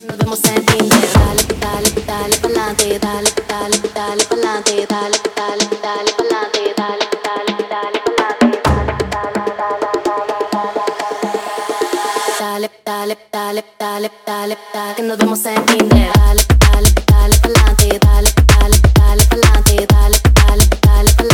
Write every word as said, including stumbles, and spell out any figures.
Nos vemos en Tinder. Dale, dale, dale pa'lante, dale, dale, dale pa'lante, dale, dale, dale pa'lante, dale, dale, dale pa'lante, dale, dale, dale, dale, dale, dale, que nos vemos en Tinder. Dale, dale, dale pa'lante, dale, dale, dale pa'lante, dale, dale, dale pa'lante.